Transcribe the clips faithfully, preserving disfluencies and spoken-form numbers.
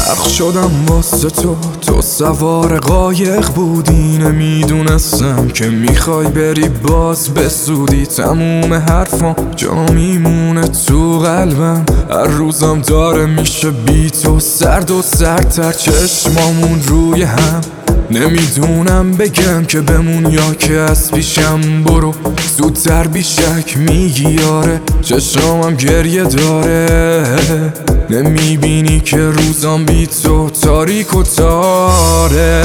غرق شدم واسه تو، تو سوار قایق بودی. نمیدونستم که میخوای بری باز به زودی. تموم حرفام جا میمونه تو قلبم، هر روزم داره میشه بی تو سرد و سردتر. چشمامون روی هم، نمیدونم بگم که بمون یا که از پیشم برو. زودتر بیشک میگی آره، چشمام گریه داره. نمیبینی که روزام بی تو تاریک و تاره.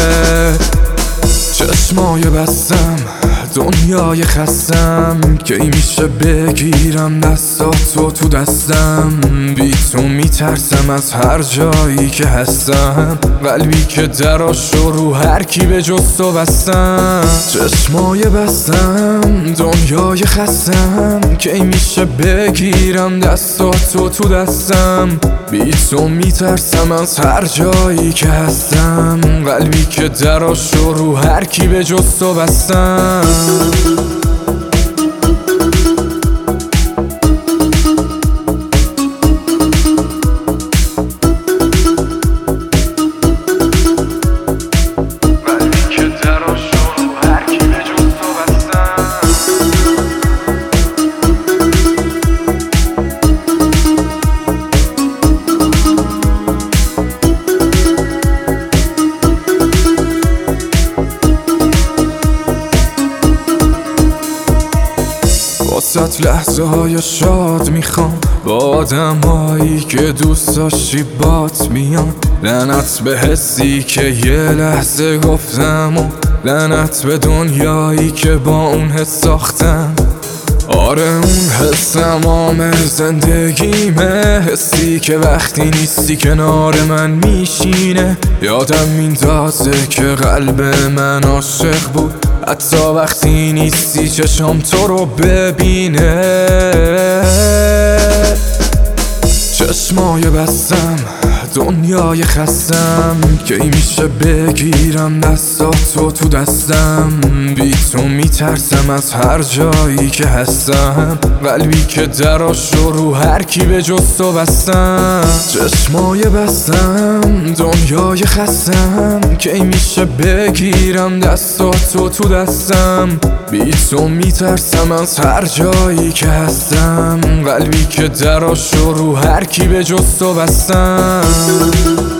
چشمای بستم دنیای خستم، کی میشه بگیرم دستاتو تو دستم. بی تو میترسم از هر جایی که هستم، قلبی که دراشو رو هر کی به جز تو بستم. چشمای بستم دنیای خستم، کی میشه بگیرم دستاتو تو دستم. بی تو میترسم از هر جایی که هستم، قلبی که دراشو رو هر کی به جز تو بستم. واسه لحظه های شاد میخوام، با آدم هایی که دوست داشتی بات میام. لعنت به حسی که یه لحظه گفتم و لعنت به دنیایی که با اون حس ساختم. آره اون حس تمام زندگیمه، حسی که وقتی نیستی کنار من میشینه. یادم میندازه که قلب من عاشق بود، حتی وقتی نیستی چشم تو رو ببینه. چشمای بستم دنیای خستم، کی میشه بگیرم دستاتو تو دستم. بی تو میترسم از هر جایی که هستم، قلبی که دراشو رو هر کی به جز تو بستم. چشمای بستم دنیای خستم، کی میشه بگیرم دستاتو تو دستم. بی تو میترسم از هر جایی که هستم، قلبی که دراشو رو هر کی به جز تو بستم.